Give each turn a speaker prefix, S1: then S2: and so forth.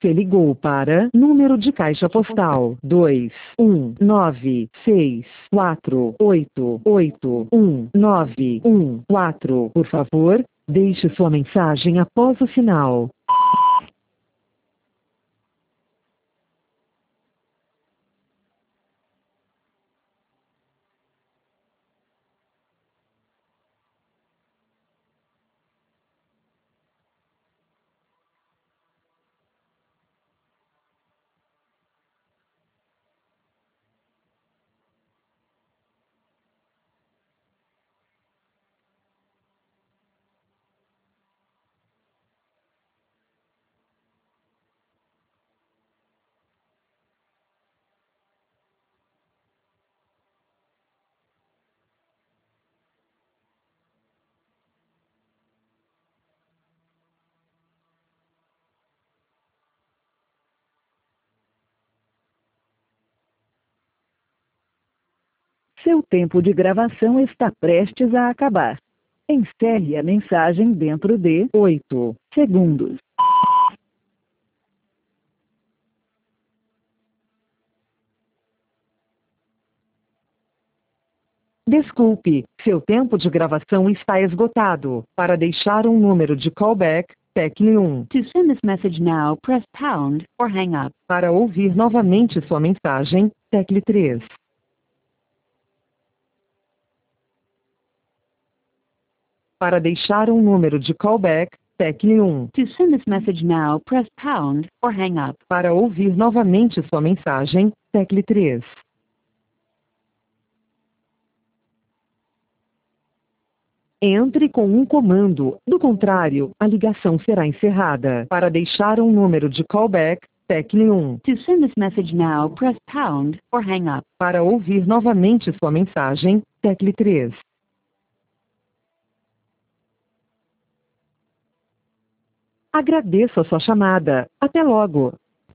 S1: Você ligou para número de caixa postal 21964881914. Por favor, deixe sua mensagem após o sinal. Seu tempo de gravação está prestes a acabar. Encerre a mensagem dentro de 8 segundos. Desculpe, seu tempo de gravação está esgotado. Para deixar um número de callback, tecle 1.
S2: To send this message now, press pound or hang up.
S1: Para ouvir novamente sua mensagem, tecle 3. Para deixar um número de callback, tecle 1.
S2: To send this message now, press pound or hang up.
S1: Para ouvir novamente sua mensagem, tecle 3. Entre com um comando, do contrário, a ligação será encerrada. Para deixar um número de callback, tecle 1.
S2: To send this message now, press pound or hang up.
S1: Para ouvir novamente sua mensagem, tecle 3. Agradeço a sua chamada. Até logo.